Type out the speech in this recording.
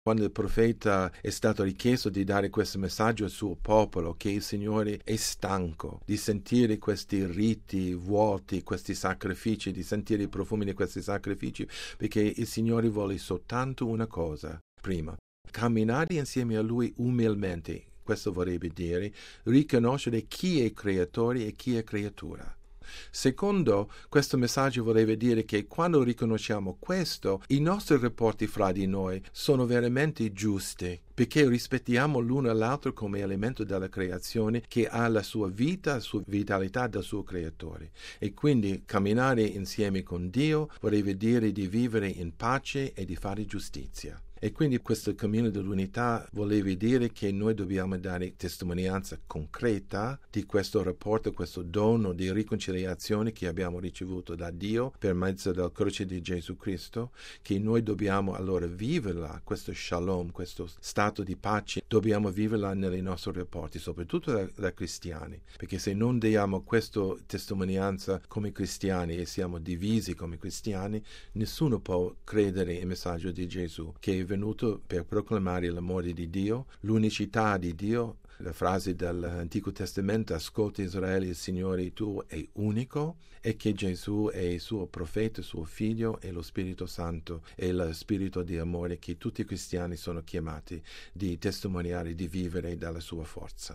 Quando il profeta è stato richiesto di dare questo messaggio al suo popolo, che il Signore è stanco di sentire questi riti vuoti, questi sacrifici, di sentire i profumi di questi sacrifici, perché il Signore vuole soltanto una cosa. Prima, camminare insieme a Lui umilmente. Questo vorrebbe dire riconoscere chi è creatore e chi è creatura. Secondo, questo messaggio vorrebbe dire che quando riconosciamo questo, i nostri rapporti fra di noi sono veramente giusti, perché rispettiamo l'uno all'altro come elemento della creazione che ha la sua vita, la sua vitalità del suo creatore. E quindi camminare insieme con Dio vorrebbe dire di vivere in pace e di fare giustizia. E quindi questo cammino dell'unità voleva dire che noi dobbiamo dare testimonianza concreta di questo rapporto, questo dono di riconciliazione che abbiamo ricevuto da Dio per mezzo della croce di Gesù Cristo, che noi dobbiamo allora viverla, questo shalom, questo stato di pace, dobbiamo viverla nei nostri rapporti, soprattutto da cristiani, perché se non diamo questa testimonianza come cristiani e siamo divisi come cristiani, nessuno può credere il messaggio di Gesù, che è venuto per proclamare l'amore di Dio, l'unicità di Dio. La frase dell'Antico Testamento: ascolta Israele, il Signore tuo è unico, e che Gesù è il suo profeta, il suo figlio, e lo Spirito Santo è lo spirito di amore che tutti i cristiani sono chiamati di testimoniare, di vivere dalla sua forza.